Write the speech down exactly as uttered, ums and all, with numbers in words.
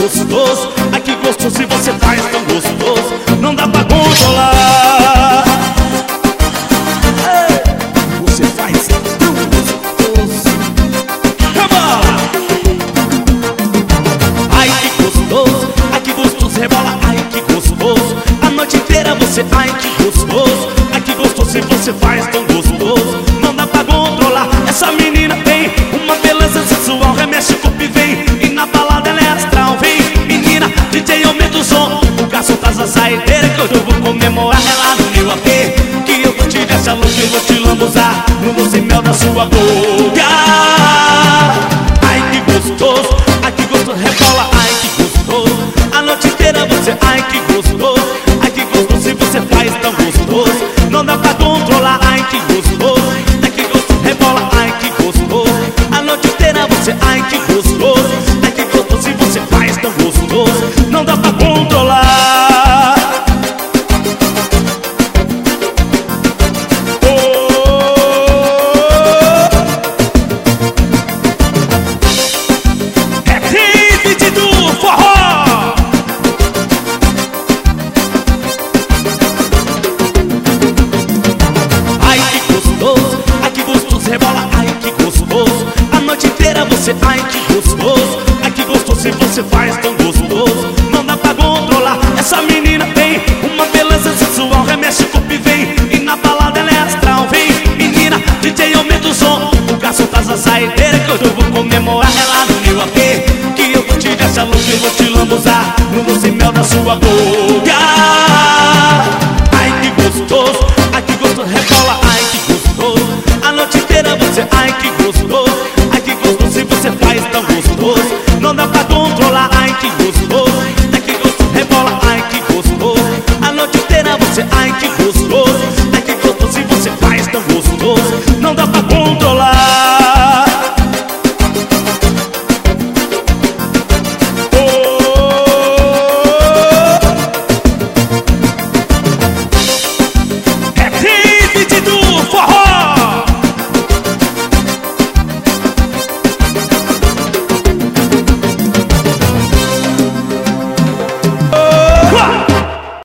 gostoso, ai que gostoso, e você faz tão gostoso, não dá pra controlar. Ei, você faz tão gostoso. Rebola! Ai que gostoso, ai que gostoso, rebola, ai que gostoso. A noite inteira você, ai que gostoso, ai que gostoso, e você faz tão gostoso, não dá pra controlar. Essa menina tem uma beleza sensual, remexe o corpo e vem, e na balada ela é astral. Vem, menina, D J aumenta o som, o garçom traz a saideira, que hoje eu vou comemorar ela no meu A P. Que eu vou te dar essa luz, eu vou te lambuzar no doce mel da sua boca. Ai que gostoso, ai que gostoso, rebola, ai que gostoso. A noite inteira você, ai que gostoso, ai que gostoso, e você faz tão gostoso, não dá pra controlar. Ai que gostoso, ai que gostoso, rebola, ai que gostoso. A noite inteira você, ai que gostoso, ai que gostoso, e você faz tão gostoso, não dá pra controlar. Rebola, ai que gostoso. A noite inteira você, ai que gostoso, ai que gostoso, e você faz tão gostoso, não dá pra controlar. Essa menina tem uma beleza sensual, remexe o corpo e vem, e na balada ela é astral. Vem, menina, D J aumenta o som, o garçom traz a saideira, que hoje eu vou comemorar ela no meu A P. Que eu vou te dar essa luz, eu vou te lambuzar no doce mel da sua boca. Ai que gostoso, ai que gostoso, rebola, ai que gostoso. A noite inteira você, ai que gostoso, ai que gostoso, e você faz tão gostoso, não dá pra controlar. Ai que gostoso, ai que gostoso, rebola, ai que gostoso. A noite inteira você, ai que gostoso, ai que gostoso, e você faz tão gostoso, não dá pra controlar.